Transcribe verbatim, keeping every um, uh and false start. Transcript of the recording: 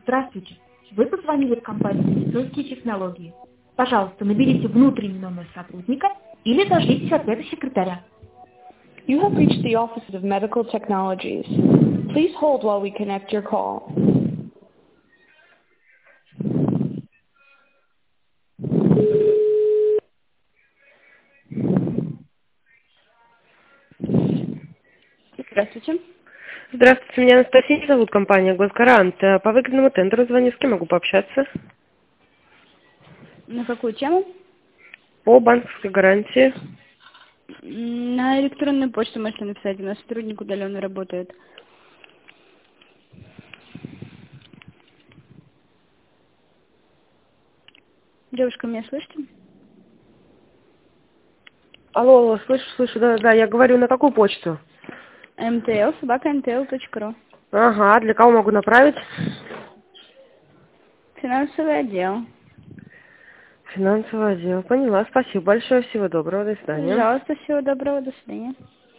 Здравствуйте. Вы позвонили в компанию «Медицинские технологии». Пожалуйста, наберите внутренний номер сотрудника или дождитесь ответа секретаря. You have reached the Office of Medical Technologies. Please hold while we connect your call. Здравствуйте. Здравствуйте, меня Анастасия зовут, компания «Госгарант». По выгодному тендеру звоню, с кем могу пообщаться? На какую тему? По банковской гарантии. На электронную почту можете написать, у нас сотрудник удаленно работает. Девушка, меня слышите? Алло, алло, слышу, слышу, да, да, я говорю, на какую почту? эм тэ эл собака эн тэ эл точка ру. Ага, для кого могу направить? Финансовый отдел. Финансовый отдел, поняла, спасибо большое, всего доброго, до свидания. Пожалуйста, всего доброго, до свидания.